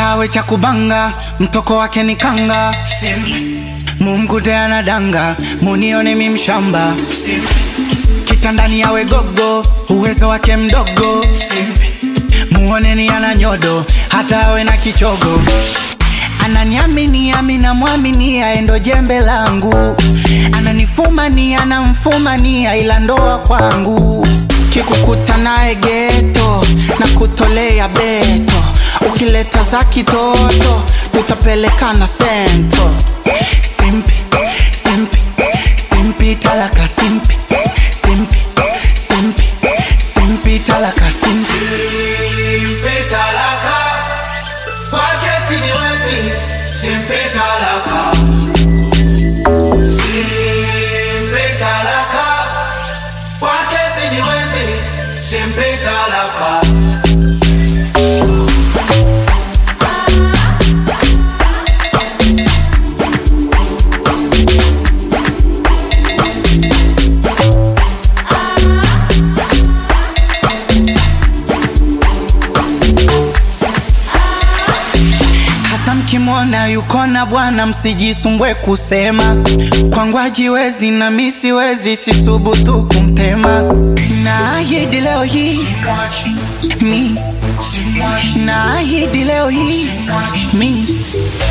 awe cha kubanga, mtoko wake ni kanga. Mumgude anadanga, munione mimshamba. Kitandani awe gogo, uwezo wake mdogo. Muoneni ana nyodo, hata awe na kichogo. Ananiamini, amina muaminia, endo jembe langu. Ananifumania, anamfumania, ila ndoa kwangu. Kikukuta nae geto, na kutolea beto. Ukileta za kitoto, tutapelekana sento. Simpi, simpi, simpi talaka simpi. Simpi, simpi, simpi talaka simpi. Simpi talaka, kwake sijiwezi. Simpi talaka, simpi talaka, kwake sijiwezi. Simpi talaka. Mkimwona yuko na bwana msijisumbwe kusema. Kwangu hajiwezi na mimi siwezi, sisubutu kumtema. Naahidi leo hii mi, naahidi leo hii mi.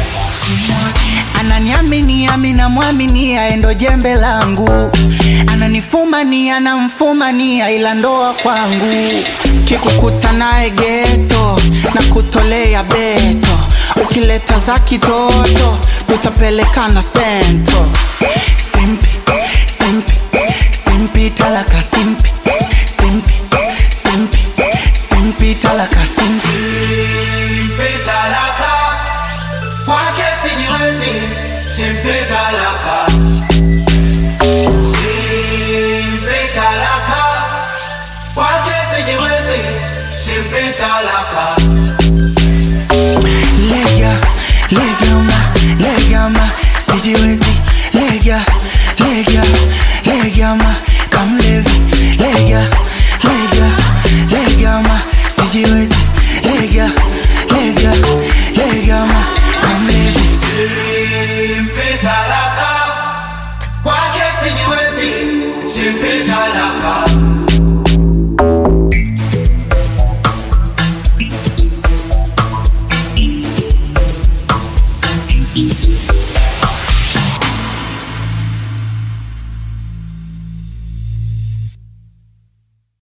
Ananiamini, amina muaminia, endo jembe langu. Ananifumania, anamfumania, ila ndoa kwangu. Kikukuta nae geto, na kutolea beto. Ukileta za kitoto, tutapelekana sento. Simpi, simpi, simpi talaka simpi. Simpi, simpi, simpi talaka simpi. Simpi talaka, kwake sijiwezi. Simpi talaka, simpi talaka, kwake sijiwezi. Simpi talaka. Legama, sijiwezi. Legama, kamlevi. Legama, sijiwezi. Legama, kamlevi. Simpi talaka, kwake sijiwezi. Simpi talaka. Thank you.